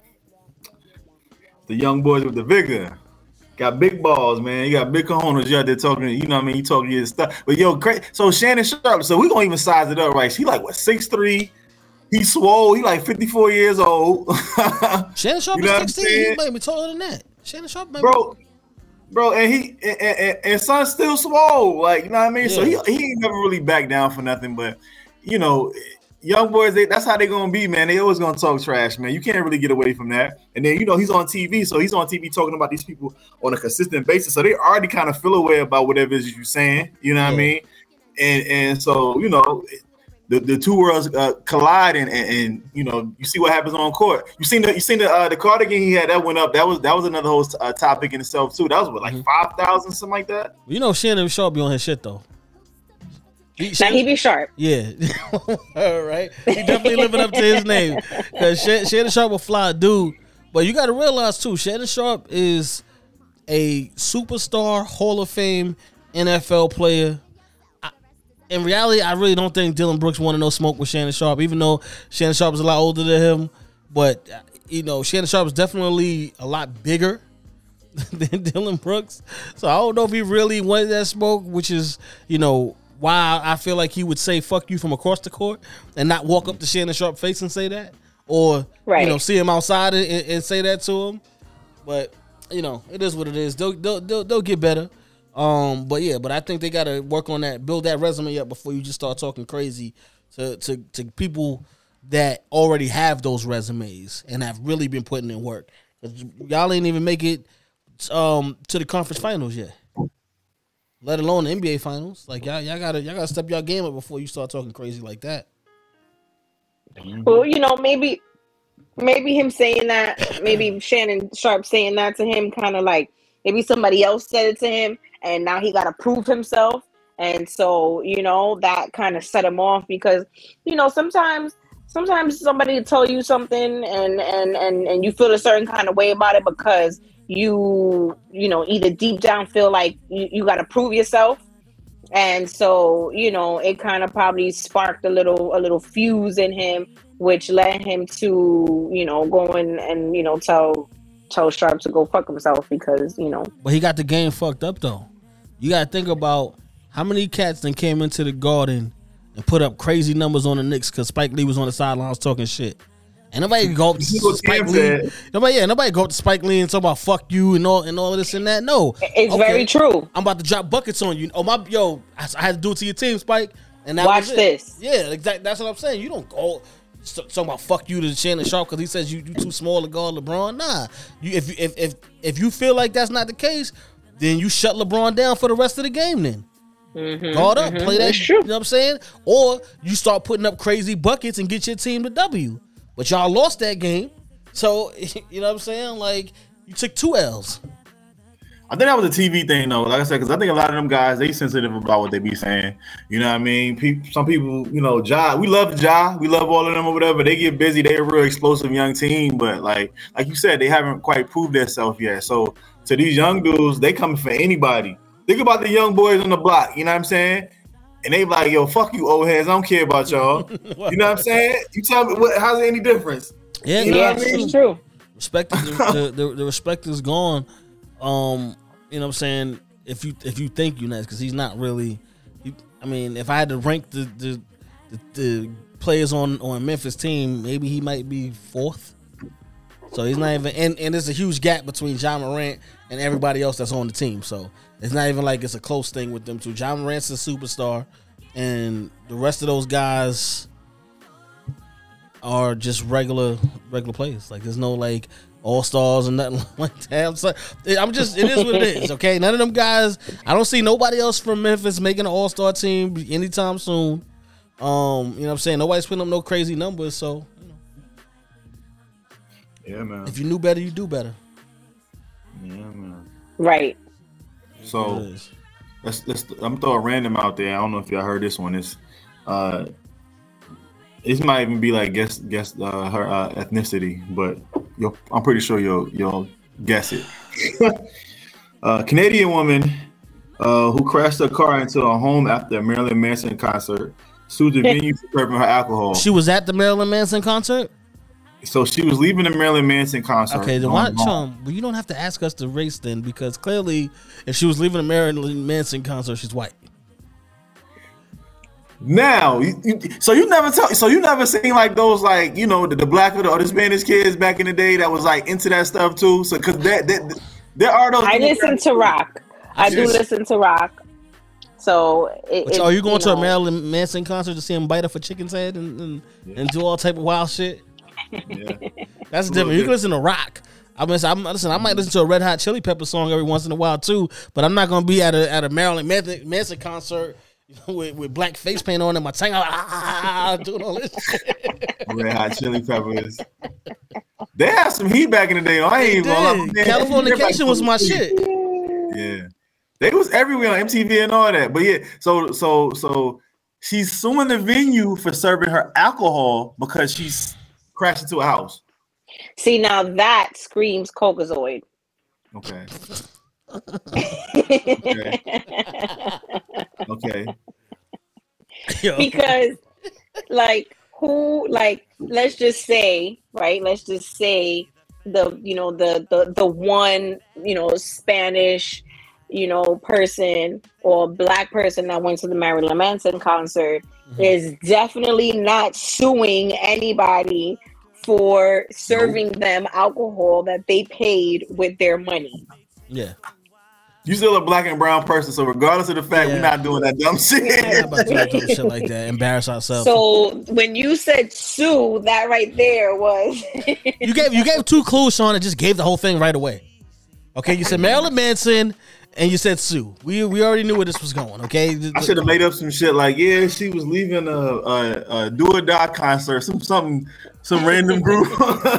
the young boys with the vigor. Got big balls, man. You got big cojones. You out there talking, you know what I mean? You talking your stuff. But yo, cra- so Shannon Sharp, so we gonna even size it up, right? He like what, six three? He swole, he like fifty-four years old.
Shannon Sharp
You know what I'm
is sixteen. He
saying?
might be taller than that. Shannon Sharp might
Bro, bro, and he and, and, and son still swole, like, you know what I mean? So he
Yeah.
he ain't never really backed down for nothing, but you know, young boys, they, that's how they gonna be, man. They always gonna talk trash, man. You can't really get away from that. And then you know he's on T V, so he's on T V talking about these people on a consistent basis. So they already kind of feel away about whatever it is you're saying. You know what yeah. I mean? And and so you know the, the two worlds uh, collide, and, and and you know you see what happens on court. You seen the you seen the uh, the cardigan he had that went up. That was that was another whole uh, topic in itself too. That was what, like mm-hmm. five thousand something like that.
You know Shannon Sharp be on his shit though.
He, now he be sharp.
Yeah. All right. He definitely living up to his name. Because Shannon Sharp a fly dude. But you got to realize, too, Shannon Sharp is a superstar, Hall of Fame N F L player. I, in reality, I really don't think Dylan Brooks wanted no smoke with Shannon Sharp, even though Shannon Sharp is a lot older than him. But, you know, Shannon Sharp is definitely a lot bigger than Dylan Brooks. So I don't know if he really wanted that smoke, which is, you know, why I feel like he would say "fuck you" from across the court and not walk up to Shannon Sharp face and say that, or right. you know, see him outside and, and say that to him. But you know, it is what it is. They'll they'll they'll, they'll get better. Um, but yeah, but I think they got to work on that, build that resume up before you just start talking crazy to to to people that already have those resumes and have really been putting in work. Y'all ain't even make it um, to the conference finals yet. Let alone the N B A finals. Like y'all, y'all gotta, y'all gotta step your game up before you start talking crazy like that.
Well, you know, maybe, maybe him saying that, maybe Shannon Sharp saying that to him, kind of like maybe somebody else said it to him, and now he gotta prove himself, and so you know that kind of set him off because you know sometimes, sometimes somebody tell you something and and and and you feel a certain kind of way about it because. You, you know, either deep down feel like you, you got to prove yourself. And so, you know, it kind of probably sparked a little, a little fuse in him, which led him to, you know, go in and, you know, tell, tell Sharp to go fuck himself because, you know.
But he got the game fucked up though. You got to think about how many cats then came into the Garden and put up crazy numbers on the Knicks because Spike Lee was on the sidelines talking shit. And nobody go up to Spike Lee. Nobody, yeah, nobody go up to Spike Lee and talk about fuck you and all and all of this and that. No,
it's okay, very true.
I'm about to drop buckets on you. Oh my, yo, I, I had to do it to your team, Spike. And that
watch
was it.
this.
Yeah, exactly. That's what I'm saying. You don't go talking about fuck you to Shannon Sharp because he says you you too small to guard LeBron. Nah, you if if if if you feel like that's not the case, then you shut LeBron down for the rest of the game. Then. Mm-hmm, guard up, mm-hmm. play that.
That's true.
You know what I'm saying? Or you start putting up crazy buckets and get your team the W. But y'all lost that game. So, you know what I'm saying? Like, you took two L's.
I think that was a T V thing, though. Like I said, because I think a lot of them guys, they sensitive about what they be saying. You know what I mean? People, some people, you know, Ja, we love Ja. We love all of them or whatever. They get busy. They're a real explosive young team. But, like like you said, they haven't quite proved themselves yet. So, to these young dudes, they coming for anybody. Think about the young boys on the block. You know what I'm saying? And they like, yo, fuck you, old heads. I don't care about y'all. You know what I'm saying? You tell me, what? How's it any difference?
Yeah,
you know yeah, what I mean? It's true.
Respect is, the, the, the respect is gone. Um, you know what I'm saying? If you if you think you're nice, because he's not really. He, I mean, if I had to rank the the, the the players on on Memphis team, maybe he might be fourth. So he's not even, and, and there's a huge gap between Ja Morant and everybody else that's on the team. So it's not even like it's a close thing with them two. Ja Morant's a superstar, and the rest of those guys are just regular regular players. Like there's no like all stars and nothing like that. I'm, sorry. I'm just, it is what it is. Okay, none of them guys. I don't see nobody else from Memphis making an all star team anytime soon. Um, you know what I'm saying? Nobody's putting up no crazy numbers. So.
Yeah, man.
If you knew better, you do better.
Yeah, man.
Right.
So let's let's. I'm throwing a random out there. I don't know if y'all heard this one. It's uh, this might even be like guess guess uh, her uh, ethnicity, but you'll, I'm pretty sure you'll you'll guess it. uh, Canadian woman uh, who crashed her car into a home after a Marilyn Manson concert sued the venue for serving her alcohol.
She was at the Marilyn Manson concert.
So she was leaving the Marilyn Manson concert.
Okay, then why, Sean, well, you don't have to ask us the race then, because clearly, if she was leaving the Marilyn Manson concert, she's white.
Now, you, you, so you never tell, so you never seen like those like you know the, the black or the, or the Spanish kids back in the day that was like into that stuff too. So because that, that there are those.
I listen to rock. I do listen to rock. So, it,
Which,
it,
are you going
you
to a
know,
Marilyn Manson concert to see him bite off a chicken's head and, and,
Yeah.
and do all type of wild shit?
Yeah.
That's
A little
different. You can
bit.
listen to rock. I mean, I'm listen. I might listen to a Red Hot Chili Pepper song every once in a while too, but I'm not gonna be at a at a Marilyn Manson Manson concert, you know, with, with black face paint on and my tongue out, ah, doing all this shit.
Red Hot Chili Peppers. They had some heat back in the day. I ain't even gonna lie.
Did. Californication was my shit.
Yeah, they was everywhere on M T V and all that. But yeah, so so so she's suing the venue for serving her alcohol because she's crashed into a house.
see, now that screams Cocazoid.
Okay. Okay. Okay.
Yo.
Because, like, who, like, let's just say, right? Let's just say the, you know, the the the one, you know, Spanish, you know, person or black person that went to the Marilyn Manson concert
Mhm.
is definitely not suing anybody for serving them alcohol that they paid with their money.
Yeah.
You still a black and brown person, so regardless of the fact,
Yeah.
we're not doing that dumb
We're
shit.
not about to do dumb shit like that. Embarrass ourselves.
So when you said sue, that right there was
you gave you gave two clues, Sean, and just gave the whole thing right away. Okay, you said Marilyn Manson and you said Sue. We we already knew where this was going. Okay,
I should have made up some shit like, yeah, she was leaving a, a, a do or die concert, some something, some random group.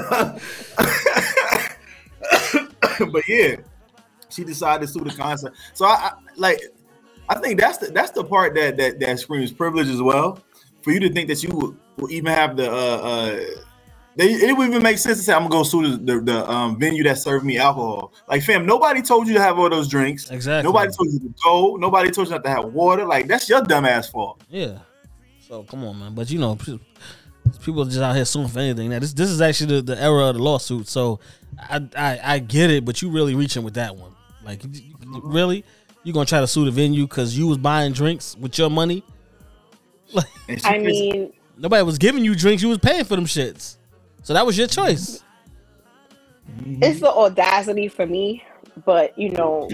But yeah, she decided to sue the concert. So I, I like, I think that's the that's the part that that that screams privilege as well. For you to think that you will, will even have the, uh, uh, they, it would even make sense to say I'm gonna go sue the, the, the um, venue that served me alcohol. Like, fam, nobody told you to have all those drinks.
Exactly.
Nobody told you to go. Nobody told you not to have water. Like, that's your dumb ass fault.
Yeah. So come on, man. But you know, pe- people are just out here suing for anything. Now this this is actually the, the era of the lawsuit. So I, I I get it, but you really reaching with that one. Like, you- you- really, you gonna try to sue the venue because you was buying drinks with your money? Like,
And she
I
gets-
mean,
nobody was giving you drinks. You was paying for them shits. So that was your choice.
it's the audacity for me, but you know,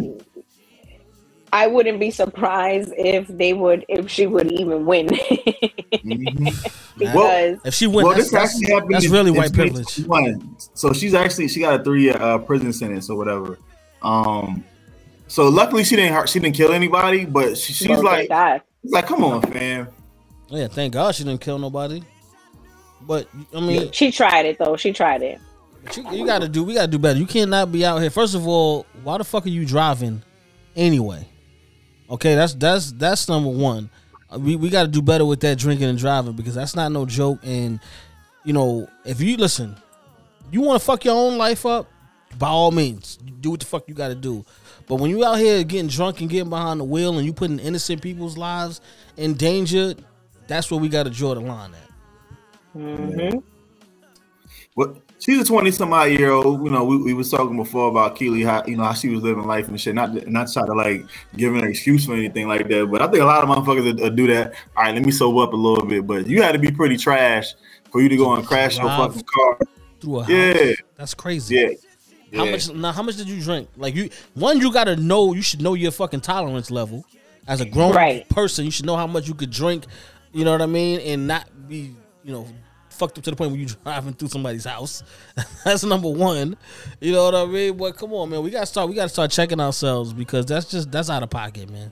I wouldn't be surprised if they would, if she would even win.
Mhm.
Because
If she wins,
Well,
that's,
this
that's,
actually happened.
that's
in-
really
in
white privilege.
twenty twenty-one. So she's actually she got a three year uh, prison sentence or whatever. Um, so luckily she didn't hurt, she didn't kill anybody, but she, she's
well,
like,
thank God.
she's like, come on, fam.
Yeah, thank God she didn't kill nobody. But I mean,
She tried it though. She tried it.
But you, you gotta do. We gotta do better. You cannot be out here. First of all, why the fuck are you driving anyway? Okay, that's that's that's number one. Uh, We we gotta do better with that drinking and driving because that's not no joke. And you know, if you listen, you want to fuck your own life up, by all means, do what the fuck you gotta do. But when you out here getting drunk and getting behind the wheel and you putting innocent people's lives in danger, that's where we gotta draw the line at.
Mm-hmm.
Well, she's a twenty some odd year old. You know, we, we was talking before about Keely, how you know how she was living life and shit. Not not try to like give her an excuse for anything like that. But I think a lot of motherfuckers would, would do that. All right, let me sober up a little bit. But you had to be pretty trash for you to go and crash your
Drive
fucking car.
Through a house.
Yeah.
That's crazy.
Yeah.
How
Yeah.
much now? How much did you drink? Like you, one, you gotta know. You should know your fucking tolerance level as a grown
Right.
person. You should know how much you could drink. You know what I mean, and not be, you know, fucked up to the point where you driving through somebody's house. That's number one. You know what I mean? But come on, man, we gotta start. We gotta start checking ourselves because that's just that's out of pocket, man.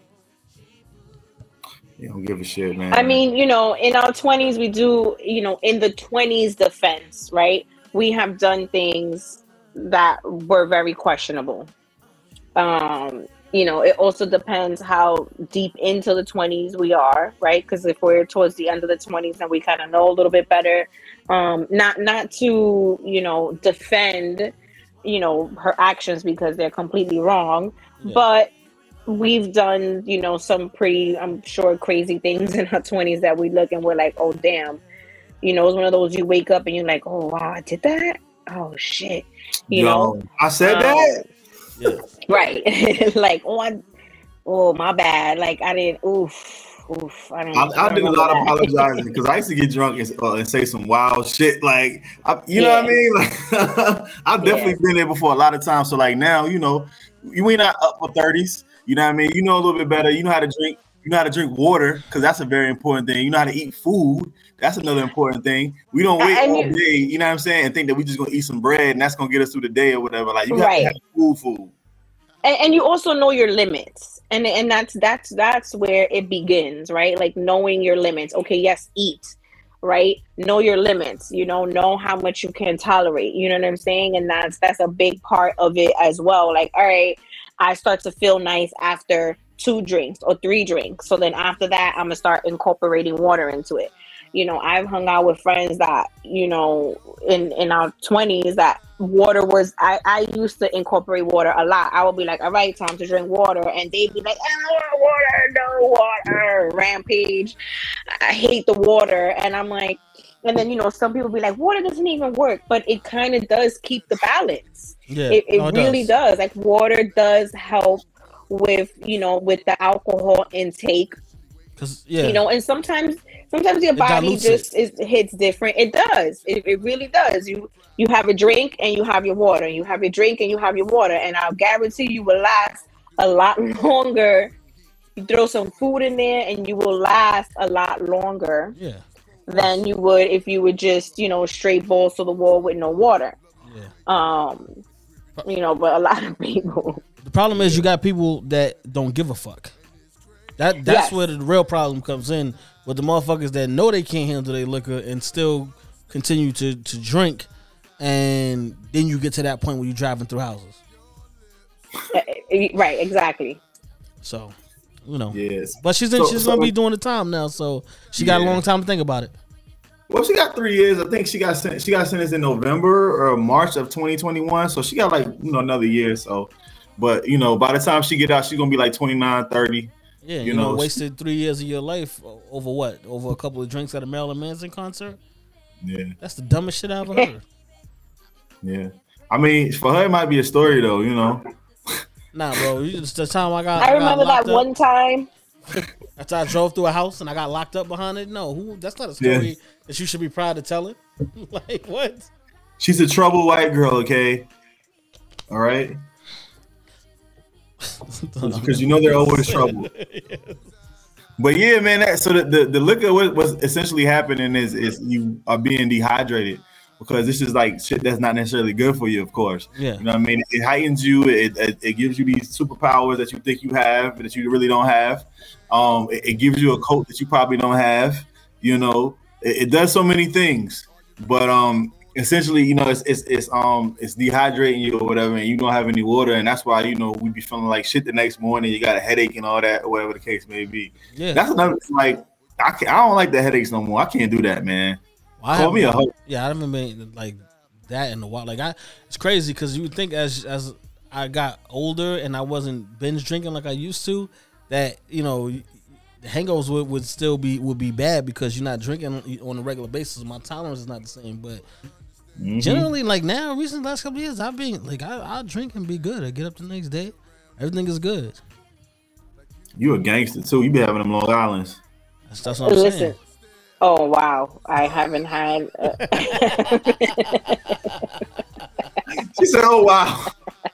You don't give a shit, man.
I mean, you know, in our twenties, we do, you know, in the twenties defense, right? We have done things that were very questionable. Um, you know, it also depends how deep into the twenties we are, right? Because if we're towards the end of the twenties, then we kind of know a little bit better. Um, not not to, you know, defend, you know, her actions because they're completely wrong,
Yeah.
but we've done, you know, some pretty, I'm sure, crazy things in our twenties that we look and we're like, oh, damn. You know, it's one of those you wake up and you're like, oh, wow, I did that? Oh, shit. You
Yo,
know?
I said
Um,
that.
Yeah.
Right. Like, oh, I, oh, my bad. Like, I didn't, oof, oof. I, don't,
I, I
don't
did a
remember
lot of
that.
apologizing because I used to get drunk and, uh, and say some wild shit. Like, I, you know what I mean? Like, I've definitely
Yeah.
been there before a lot of times. So, like, now, you know, you ain't not up for thirties. You know what I mean? You know a little bit better. You know how to drink. You know how to drink water because that's a very important thing. You know how to eat food. That's another important thing. We don't wait
And
all
you-
day, you know what I'm saying, and think that we just gonna eat some bread and that's gonna get us through the day or whatever. Like you have
Right.
to have food, food.
and, and you also know your limits, and and that's that's that's where it begins, right? Like knowing your limits. Okay, yes, eat, right? Know your limits. You know, know how much you can tolerate. You know what I'm saying? And that's that's a big part of it as well. Like, all right, I start to feel nice after two drinks or three drinks. So then after that, I'm gonna start incorporating water into it. You know, I've hung out with friends that, you know, in, in our twenties that water was, I, I used to incorporate water a lot. I would be like, all right, time to drink water. And they'd be like, I don't want water, no water, rampage. I hate the water. And I'm like, and then, you know, some people be like, water doesn't even work, but it kind of does keep the balance.
Yeah,
It, it
no, it
really
does.
does. Like water does help with, you know, with the alcohol intake.
Cause yeah,
You know, and sometimes sometimes your
It
body
dilutes
just is, hits different. It does. It, it really does. You you have a drink and you have your water. You have your drink and you have your water. And I'll guarantee you will last a lot longer. You throw some food in there and you will last a lot longer
yeah,
than you would if you would just, you know, straight balls to the wall with no water.
yeah.
Um, you know, but a lot of people.
The problem is you got people that don't give a fuck. That that's
Yes.
where the real problem comes in with the motherfuckers that know they can't handle their liquor and still continue to, to drink, and then you get to that point where you're driving through houses.
Right, exactly.
So, you know.
Yes.
But she's in,
So-
she's
so-
gonna be doing the time now, so she got a
Yeah.
long time to think about it.
Well, she got three years. I think she got sent, she got sentenced in November or March of twenty twenty-one. So she got like, you know, another year. So, but you know, by the time she get out, she's gonna be like twenty-nine, thirty.
Yeah, you,
You
know,
know,
wasted three years of your life o- over what? Over a couple of drinks at a Marilyn Manson concert?
Yeah,
That's the dumbest shit I ever heard.
yeah. I mean, for her, it might be a story though. You know.
Nah, bro. You just the time I got.
I
got
remember that
locked up,
one time.
after I drove through a house and I got locked up behind it. No, who? That's not a story
Yeah.
that you should be proud to tell it. Like what?
She's a troubled white girl, okay? All right? Because you know they're always trouble. But yeah, man, that, so the, the, the liquor what was essentially happening is is you are being dehydrated because this is like shit that's not necessarily good for you, of course.
Yeah.
You know what I mean? It heightens you, it, it, it gives you these superpowers that you think you have, but that you really don't have. Um, it, it gives you a coat that you probably don't have, you know. It, it does so many things. But um essentially, you know, it's it's it's um it's dehydrating you or whatever, and you don't have any water, and that's why, you know, we be feeling like shit the next morning. You got a headache and all that, or whatever the case may be.
Yeah.
That's another like I can I don't like the headaches no more. I can't do that, man.
Well, I
Call me a
haven't-
hoe.
Yeah, I haven't been like that in a while. Like I, it's crazy because you would think as as I got older and I wasn't binge drinking like I used to, that you know, the hangovers would, would still be would be bad because you're not drinking on a regular basis. My tolerance is not the same, but
Mm-hmm.
generally, like now, recent last couple of years, I've been like I I drink and be good. I get up the next day, everything is good.
You a gangster too. You be having them Long Islands.
That's, that's what I'm
Listen.
saying.
Oh wow, I haven't had. Uh,
She said, "Oh wow."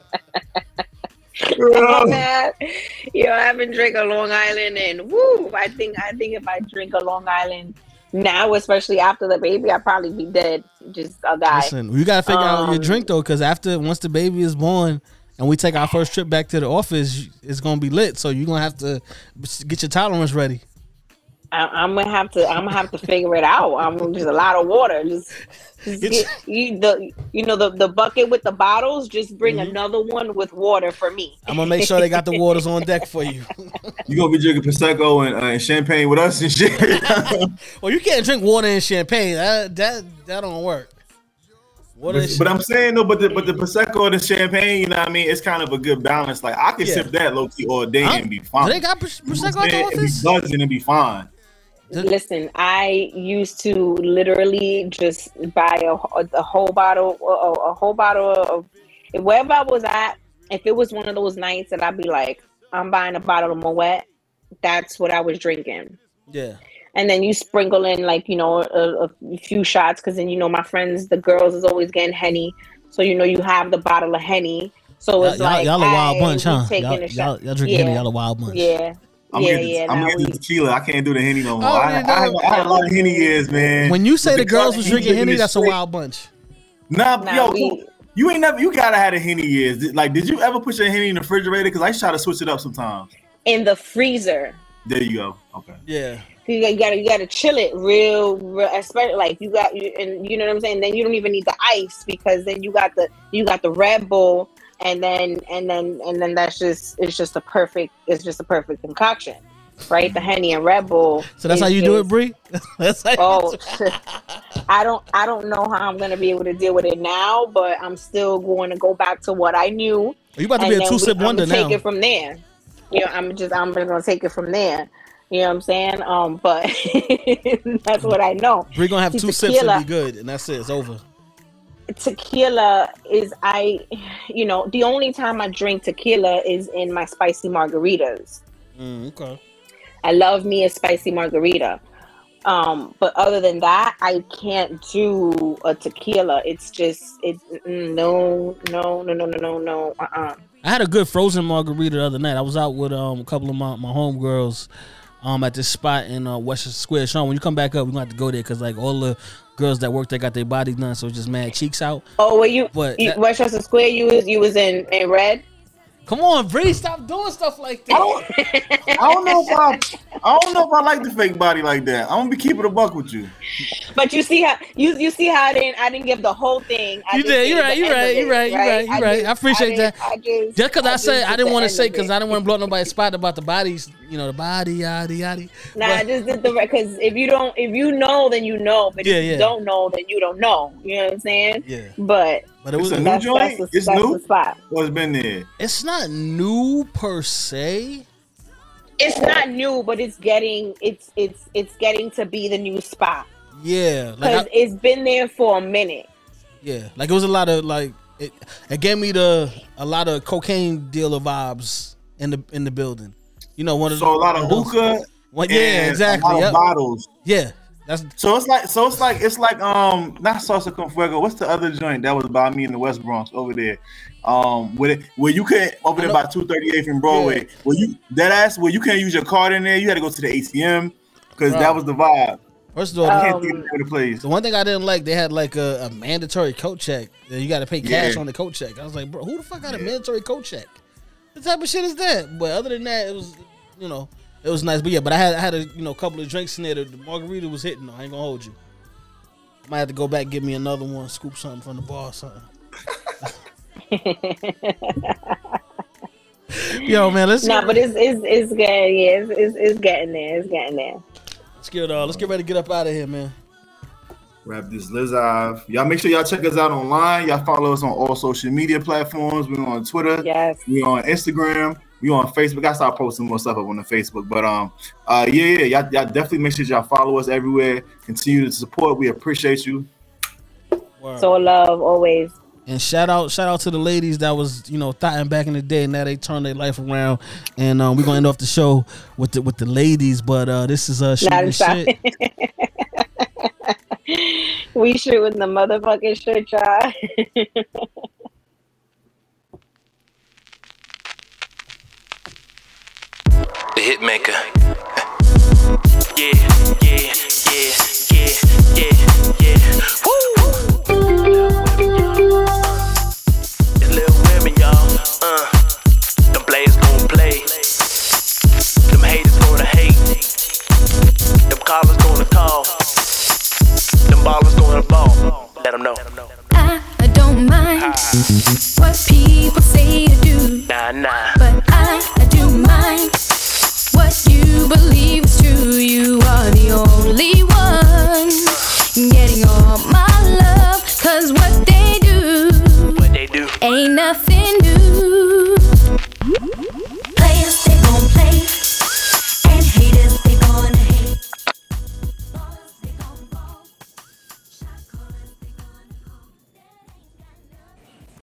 oh, man. Yo, I haven't drank a Long Island, and woo, I think I think if I drink a Long Island now, especially after the baby, I'd probably be dead. Just a guy.
Listen, you gotta figure out your
Um,
drink though, because after once the baby is born and we take our first trip back to the office, it's gonna be lit. So you're gonna have to get your tolerance ready.
I, I'm gonna have to. I'm gonna have to figure it out. I'm just a lot of water. Just, just
It's-
get, you the you know the the bucket with the bottles. Just bring
Mhm.
another one with water for me.
I'm gonna make sure they got the waters on deck for you.
You gonna be drinking prosecco and, uh, and champagne with us and shit.
Well, you can't drink water and champagne. That that that don't work. Water
But,
and
but I'm saying no, but the but the prosecco and the champagne, you know what I mean? It's kind of a good balance. Like I can
Yeah.
sip that low key all day
Huh?
and be fine.
Do they got pros-
You know what
prosecco
I'm
at the
saying? And be
office?
buzzing and be fine.
Listen, I used to literally just buy a, a whole bottle, a, a whole bottle of wherever I was at. If it was one of those nights that I'd be like, I'm buying a bottle of Moet, that's what I was drinking.
Yeah.
And then you sprinkle in like, you know, a, a few shots because then, you know, my friends, the girls is always getting Henny. So, you know, you have the bottle of Henny. So
Y'all,
it's like,
y'all a wild
hey,
bunch,
we
huh?
taking
Y'all,
a
y'all,
shot.
y'all drinking
Yeah.
Henny, y'all a wild bunch.
Yeah.
I'm
Yeah,
getting,
yeah,
I'm
nah,
getting
we-
tequila. I can't do the Henny no more.
Oh,
I,
no.
I, had, I had a lot of Henny years, man.
When you say
With
the girls was
Henny
drinking Henny,
is
that's a
straight.
wild bunch.
Nah,
Nah,
yo,
we-
you ain't never. You gotta have a Henny years. Did- Like, did you ever put your Henny in the refrigerator? Because I try to switch it up sometimes.
In the freezer.
There you go. Okay.
Yeah.
You got, you got to you got to chill it real, real, especially like you got you and you know what I'm saying. Then you don't even need the ice because then you got the you got the Red Bull and then and then and then that's just it's just a perfect it's just a perfect concoction, right? The Henny and Red Bull.
So that's
is
how you do it,
just-
Bree? That's how you
Oh,
do it.
I don't I don't know how I'm gonna be able to deal with it now, but I'm still going to go back to what I knew.
You about to
and
be a
then
two
we-
sip
I'm
wonder
gonna
now.
take it from there. You know, I'm just I'm just gonna take it from there. You know what I'm saying? Um, but that's what I know.
Bree gonna have
See,
two sips
tequila-
and be good, and that's it. It's over.
Tequila is I, you know, the only time I drink tequila is in my spicy margaritas.
Mm, okay.
I love me a spicy margarita. Um, but other than that, I can't do a tequila. It's just it's mm, no, no, no, no, no, no, no. Uh-uh.
I had a good frozen margarita the other night. I was out with um, a couple of my, my homegirls um, at this spot in uh, Westchester Square. Sean, when you come back up, we're going to have to go there because like all the girls that work there got their bodies done, so it's just mad cheeks out.
Oh, were you,
But
you
that-
Westchester Square? You was you was in in red.
Come on, Bree, stop doing stuff like that.
I don't, I don't know if I, I don't know if I like the fake body like that. I'm gonna be keeping a buck with you.
But you see how you you see how I didn't I didn't give the whole thing. I
You
just
did.
gave
You're
the
right. You're
end of
right. You're
it,
right. You're right. You're right. I appreciate
didn't-
that.
I just
Just because I, said I
just
didn't
did
want to
the
say
end of
because
it.
I didn't want to blow up nobody's spot about the bodies, you know, the body, yada yada.
Nah, I
But-
just did the because if you don't if you know then you know, but
Yeah,
if you
yeah.
don't know then you don't know. You know what I'm saying?
Yeah,
But
but it
It's
was.
a new
that's
joint?
that's the,
It's
that's
new?
the spot.
Well, it's been there.
It's not new per se.
It's not new, but it's getting it's it's it's getting to be the new spot
Yeah, like
because
I,
it's been there for a minute.
yeah, like it was a lot of like it. It gave me the a lot of cocaine dealer vibes in the in the building. You know, one of
So a lot of
those-
hookah.
Well, yeah,
and
exactly.
A lot
Yep.
of bottles.
Yeah, that's
So it's like, so it's like, it's like, um, not Salsa con Fuego. What's the other joint that was by me in the West Bronx over there? Um, with it, where you can't over there by two thirty-eighth and Broadway.
Yeah.
Where you that ass where you can't use your card in there. You had to go to the A T M because
Right.
that was the vibe.
first of all.
You
the-
can't
Um,
think of the name of the place.
The one thing I didn't like, they had like a, a mandatory coat check. You got to pay cash
Yeah.
on the coat check. I was like, bro, who the fuck got a
Yeah.
mandatory coat check? What type of shit is that? But other than that, it was, you know, it was nice. But yeah, but I had I had a you know couple of drinks in there. The, the margarita was hitting. Though. I ain't gonna hold you. Might have to go back and get me another one, scoop something from the bar or something. Yo, man, let's
Nah, but it's it's it's getting yeah, it's, it's it's getting there. It's getting there.
let's get uh, let's get ready to get up out of here, man.
Wrap this live. Y'all make sure y'all check us out online. Y'all follow us on all social media platforms. We're on Twitter.
Yes.
We on Instagram. We on Facebook. I start posting more stuff up on the Facebook. But um, uh, yeah, yeah, y'all, y'all definitely make sure y'all follow us everywhere. Continue to support. We appreciate you.
Word.
So love always.
And shout out, shout out to the ladies that was, you know, thotting back in the day. Now they turned their life around, and um, we're gonna end off the show with the with the ladies. But uh, this is uh, shit
Not
with shit.
We shoot with the motherfucking shit, y'all.
The Hitmaker. Yeah, yeah, yeah, yeah, yeah, yeah. Woo! It's little women, y'all. Uh, them players gon' play. Them haters gonna hate. Them callers gonna call. Them ballers gonna ball. Let them know.
I, I don't mind what people say to do,
Nah, nah.
but I, I do mind what you believe is true. You are the only one getting all my love, cause what they do
What they do?
ain't nothing new.